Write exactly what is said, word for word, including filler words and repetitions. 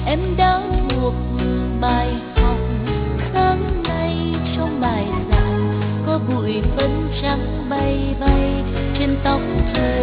em đã thuộc bài học. Sáng nay trong bài giảng có bụi phấn trắng bay bay trên tóc thơ.